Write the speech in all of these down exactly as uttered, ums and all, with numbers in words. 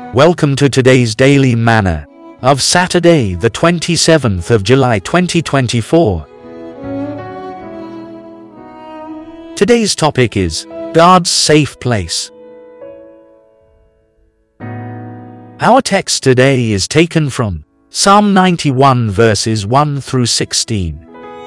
Welcome to today's Daily Manna of Saturday, the twenty-seventh of July twenty twenty-four. Today's topic is God's safe place. Our text today is taken from Psalm ninety-one verses one through sixteen.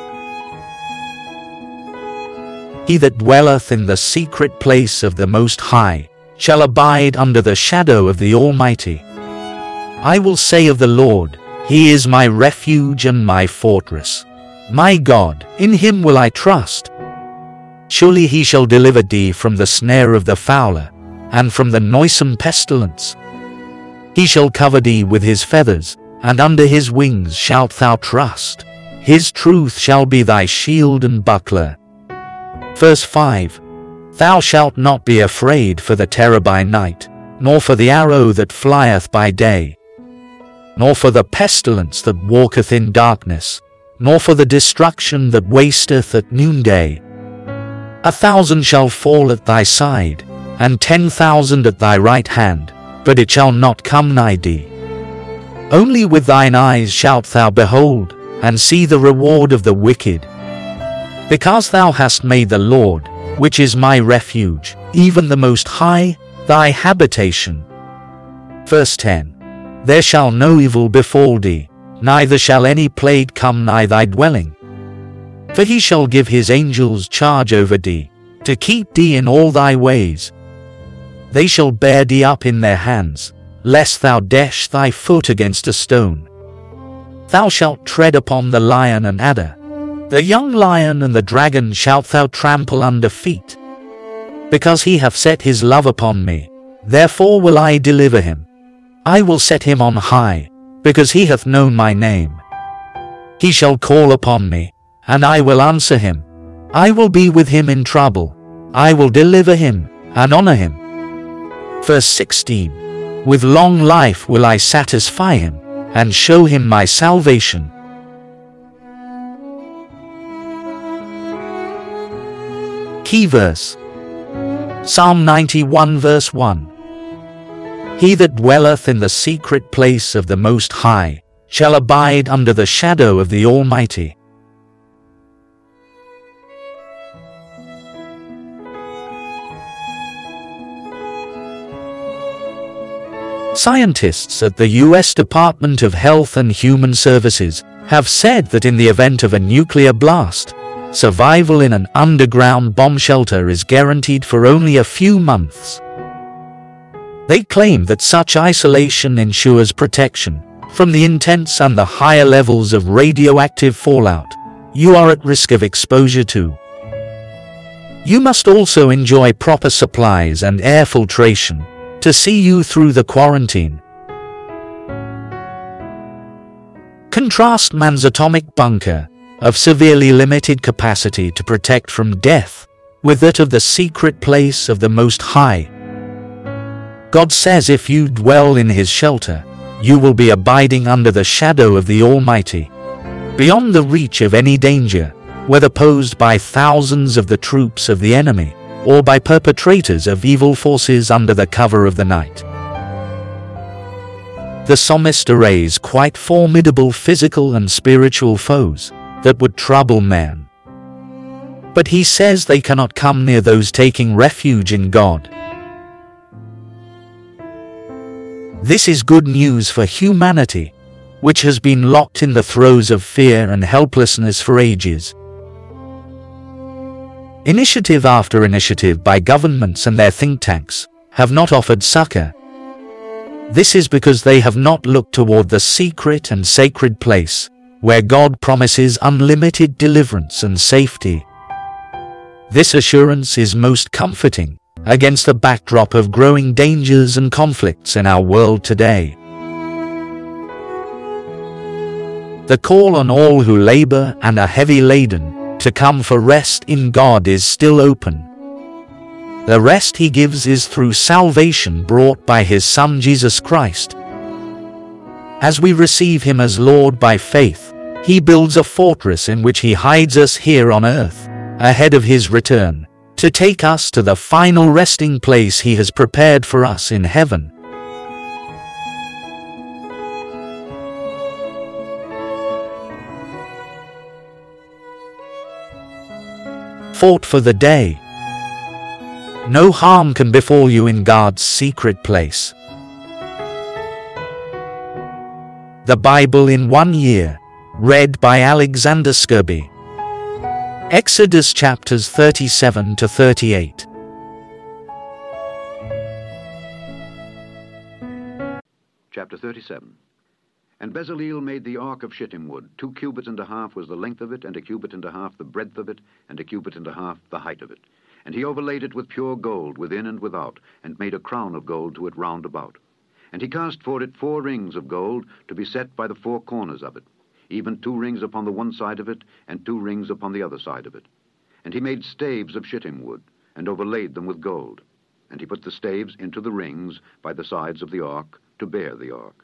He that dwelleth in the secret place of the Most High shall abide under the shadow of the Almighty. I will say of the Lord, He is my refuge and my fortress. My God, in Him will I trust. Surely He shall deliver thee from the snare of the fowler, and from the noisome pestilence. He shall cover thee with His feathers, and under His wings shalt thou trust. His truth shall be thy shield and buckler. Verse five. Thou shalt not be afraid for the terror by night, nor for the arrow that flieth by day, nor for the pestilence that walketh in darkness, nor for the destruction that wasteth at noonday. A thousand shall fall at thy side, and ten thousand at thy right hand, but it shall not come nigh thee. Only with thine eyes shalt thou behold, and see the reward of the wicked. Because thou hast made the Lord, which is my refuge, even the Most High, thy habitation. Verse ten. There shall no evil befall thee, neither shall any plague come nigh thy dwelling. For He shall give His angels charge over thee, to keep thee in all thy ways. They shall bear thee up in their hands, lest thou dash thy foot against a stone. Thou shalt tread upon the lion and adder. The young lion and the dragon shalt thou trample under feet. Because He hath set His love upon me, therefore will I deliver him. I will set him on high, because he hath known my name. He shall call upon me, and I will answer him. I will be with him in trouble. I will deliver him, and honor him. Verse sixteen. With long life will I satisfy him, and show him my salvation. Key verse. Psalm ninety-one verse one. He that dwelleth in the secret place of the Most High shall abide under the shadow of the Almighty. Scientists at the U S Department of Health and Human Services have said that in the event of a nuclear blast, survival in an underground bomb shelter is guaranteed for only a few months. They claim that such isolation ensures protection from the intense and the higher levels of radioactive fallout you are at risk of exposure to. You must also enjoy proper supplies and air filtration to see you through the quarantine. Contrast man's atomic bunker of severely limited capacity to protect from death with that of the secret place of the Most High. God says if you dwell in His shelter, you will be abiding under the shadow of the Almighty, beyond the reach of any danger, whether posed by thousands of the troops of the enemy or by perpetrators of evil forces under the cover of the night. The psalmist arrays quite formidable physical and spiritual foes that would trouble man. But he says they cannot come near those taking refuge in God. This is good news for humanity, which has been locked in the throes of fear and helplessness for ages. Initiative after initiative by governments and their think tanks have not offered succor. This is because they have not looked toward the secret and sacred place, where God promises unlimited deliverance and safety. This assurance is most comforting against the backdrop of growing dangers and conflicts in our world today. The call on all who labor and are heavy laden to come for rest in God is still open. The rest He gives is through salvation brought by His Son Jesus Christ. As we receive Him as Lord by faith, He builds a fortress in which He hides us here on earth, ahead of His return, to take us to the final resting place He has prepared for us in heaven. comfort for the day. No harm can befall you in God's secret place. The Bible in one year, read by Alexander Scourby. Exodus chapters thirty-seven to thirty-eight. Chapter thirty-seven. And Bezaleel made the ark of shittim wood. Two cubits and a half was the length of it, and a cubit and a half the breadth of it, and a cubit and a half the height of it. And he overlaid it with pure gold within and without, and made a crown of gold to it round about. And he cast for it four rings of gold to be set by the four corners of it, even two rings upon the one side of it, and two rings upon the other side of it. And he made staves of shittim wood, and overlaid them with gold. And he put the staves into the rings by the sides of the ark, to bear the ark.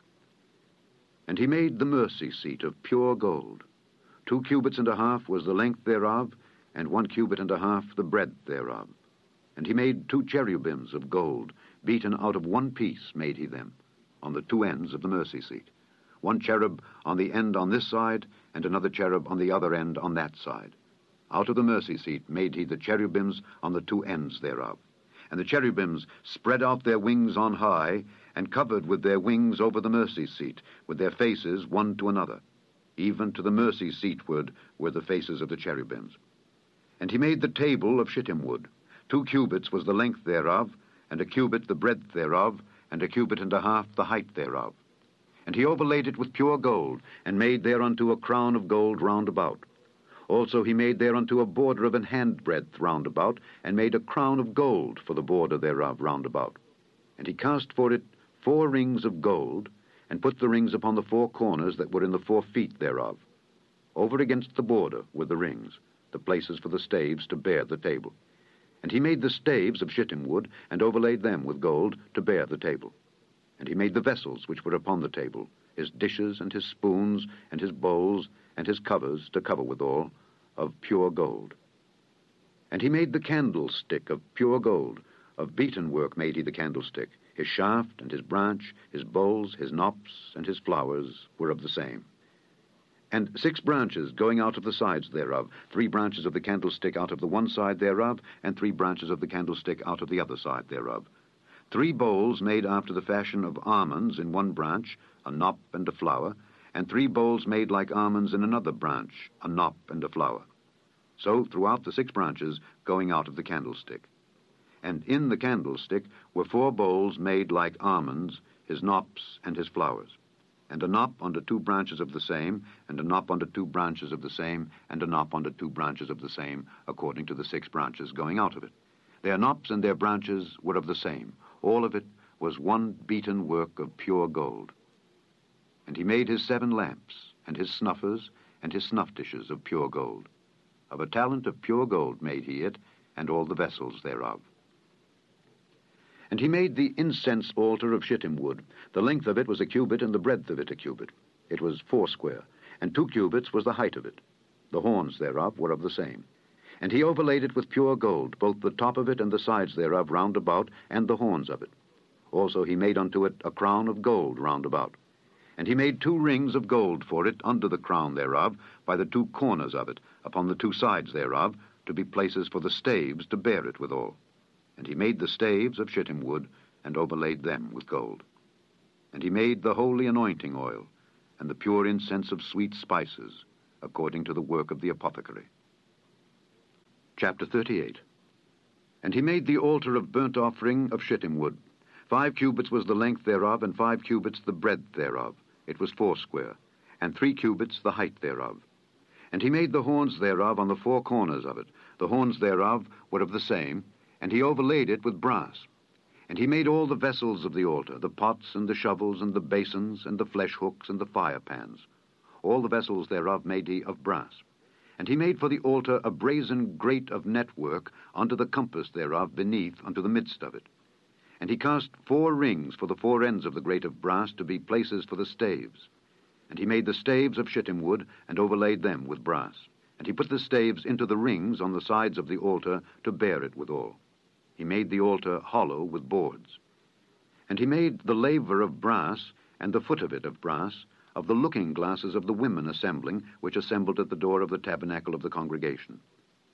And he made the mercy seat of pure gold. Two cubits and a half was the length thereof, and one cubit and a half the breadth thereof. And he made two cherubims of gold, beaten out of one piece made he them, on the two ends of the mercy seat. One cherub on the end on this side, and another cherub on the other end on that side. Out of the mercy seat made he the cherubims on the two ends thereof. And the cherubims spread out their wings on high, and covered with their wings over the mercy seat, with their faces one to another. Even to the mercy seatward were the faces of the cherubims. And he made the table of shittim wood. Two cubits was the length thereof, and a cubit the breadth thereof, and a cubit and a half the height thereof. And he overlaid it with pure gold, and made thereunto a crown of gold round about. Also he made thereunto a border of an handbreadth round about, and made a crown of gold for the border thereof round about. And he cast for it four rings of gold, and put the rings upon the four corners that were in the four feet thereof. Over against the border were the rings, the places for the staves to bear the table. And he made the staves of shittim wood, and overlaid them with gold to bear the table. And he made the vessels which were upon the table, his dishes and his spoons and his bowls and his covers to cover withal, of pure gold. And he made the candlestick of pure gold. Of beaten work made he the candlestick. His shaft and his branch, his bowls, his knops, and his flowers were of the same. And six branches going out of the sides thereof, three branches of the candlestick out of the one side thereof, and three branches of the candlestick out of the other side thereof. Three bowls made after the fashion of almonds in one branch, a knop and a flower, and three bowls made like almonds in another branch, a knop and a flower. So throughout the six branches going out of the candlestick. And in the candlestick were four bowls made like almonds, his knops and his flowers. And a knop under two branches of the same, and a knop under two branches of the same, and a knop under two branches of the same, according to the six branches going out of it. Their knops and their branches were of the same. All of it was one beaten work of pure gold. And he made his seven lamps, and his snuffers, and his snuff dishes of pure gold. Of a talent of pure gold made he it, and all the vessels thereof. And he made the incense altar of shittim wood. The length of it was a cubit, and the breadth of it a cubit. It was foursquare, and two cubits was the height of it. The horns thereof were of the same. And he overlaid it with pure gold, both the top of it and the sides thereof round about, and the horns of it. Also he made unto it a crown of gold round about. And he made two rings of gold for it under the crown thereof, by the two corners of it, upon the two sides thereof, to be places for the staves to bear it withal. And he made the staves of shittim wood, and overlaid them with gold. And he made the holy anointing oil, and the pure incense of sweet spices, according to the work of the apothecary. Chapter thirty-eight. And he made the altar of burnt offering of shittim wood. Five cubits was the length thereof, and five cubits the breadth thereof. It was foursquare, and three cubits the height thereof. And he made the horns thereof on the four corners of it. The horns thereof were of the same, and he overlaid it with brass. And he made all the vessels of the altar, the pots and the shovels and the basins and the flesh hooks and the fire pans. All the vessels thereof made he of brass. And he made for the altar a brazen grate of network unto the compass thereof beneath unto the midst of it. And he cast four rings for the four ends of the grate of brass to be places for the staves. And he made the staves of shittim wood, and overlaid them with brass. And he put the staves into the rings on the sides of the altar to bear it withal. He made the altar hollow with boards. And he made the laver of brass, and the foot of it of brass, of the looking glasses of the women assembling, which assembled at the door of the tabernacle of the congregation.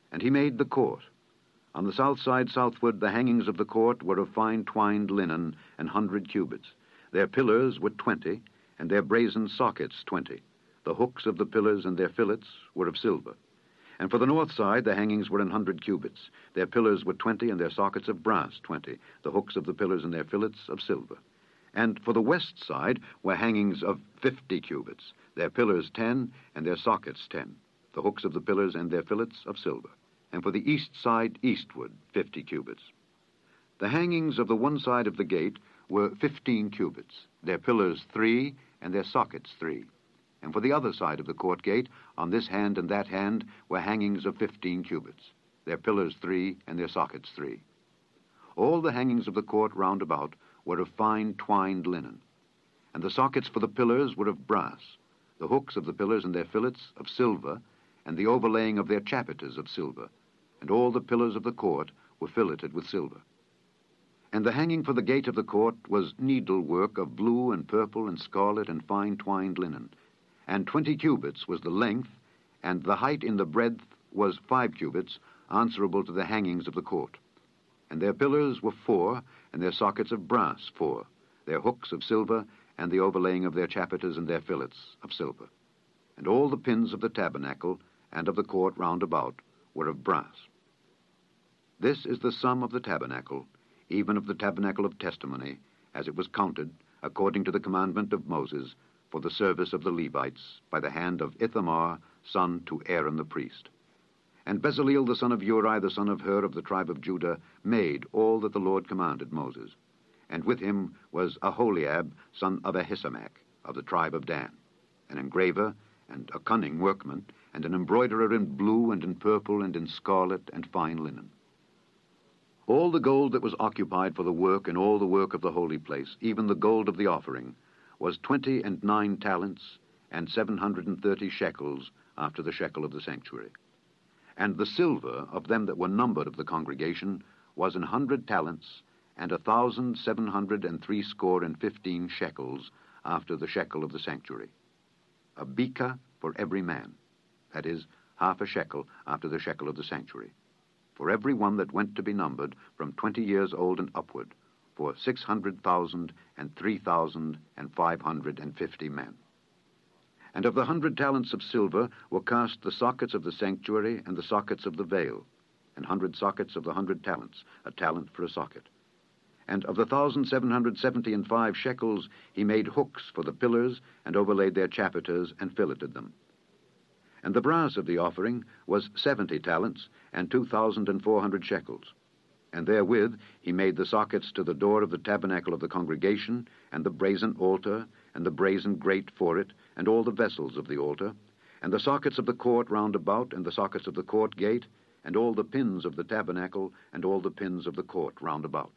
And he made the court. On the south side southward the hangings of the court were of fine twined linen, an hundred cubits. Their pillars were twenty, and their brazen sockets twenty. The hooks of the pillars and their fillets were of silver. And for the north side the hangings were an hundred cubits. Their pillars were twenty, and their sockets of brass twenty. The hooks of the pillars and their fillets of silver. And for the west side were hangings of fifty cubits. Their pillars ten, and their sockets ten. The hooks of the pillars and their fillets of silver. And for the east side eastward fifty cubits. The hangings of the one side of the gate were fifteen cubits, their pillars three, and their sockets three. And for the other side of the court gate, on this hand and that hand, were hangings of fifteen cubits, their pillars three, and their sockets three. All the hangings of the court round about were of fine twined linen, and the sockets for the pillars were of brass, the hooks of the pillars and their fillets of silver, and the overlaying of their chapiters of silver, and all the pillars of the court were filleted with silver. And the hanging for the gate of the court was needlework of blue and purple and scarlet and fine twined linen, and twenty cubits was the length, and the height in the breadth was five cubits, answerable to the hangings of the court. And their pillars were four, and their sockets of brass four, their hooks of silver, and the overlaying of their chapiters and their fillets of silver. And all the pins of the tabernacle and of the court round about were of brass. This is the sum of the tabernacle, even of the tabernacle of testimony, as it was counted, according to the commandment of Moses, for the service of the Levites, by the hand of Ithamar, son to Aaron the priest. And Bezaleel the son of Uri, the son of Hur of the tribe of Judah, made all that the Lord commanded Moses. And with him was Aholiab, son of Ahisamach, of the tribe of Dan, an engraver, and a cunning workman, and an embroiderer in blue and in purple and in scarlet and fine linen. All the gold that was occupied for the work and all the work of the holy place, even the gold of the offering, was twenty and nine talents and seven hundred and thirty shekels after the shekel of the sanctuary. And the silver of them that were numbered of the congregation was an hundred talents and a thousand seven hundred and threescore and fifteen shekels after the shekel of the sanctuary. A beka for every man, that is, half a shekel after the shekel of the sanctuary, for every one that went to be numbered from twenty years old and upward, for six hundred thousand and three thousand and five hundred and fifty men. And of the hundred talents of silver were cast the sockets of the sanctuary and the sockets of the veil, and hundred sockets of the hundred talents, a talent for a socket. And of the thousand seven hundred seventy and five shekels he made hooks for the pillars, and overlaid their chapiters, and filleted them. And the brass of the offering was seventy talents, and two thousand and four hundred shekels. And therewith he made the sockets to the door of the tabernacle of the congregation, and the brazen altar, and the brazen grate for it, and all the vessels of the altar, and the sockets of the court round about, and the sockets of the court gate, and all the pins of the tabernacle, and all the pins of the court round about.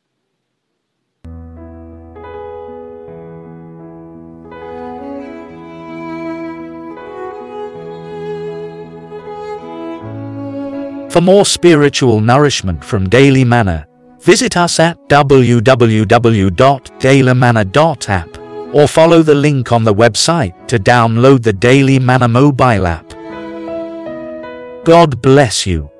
For more spiritual nourishment from Daily Manna, visit us at w w w dot daily manna dot app or follow the link on the website to download the Daily Manna mobile app. God bless you.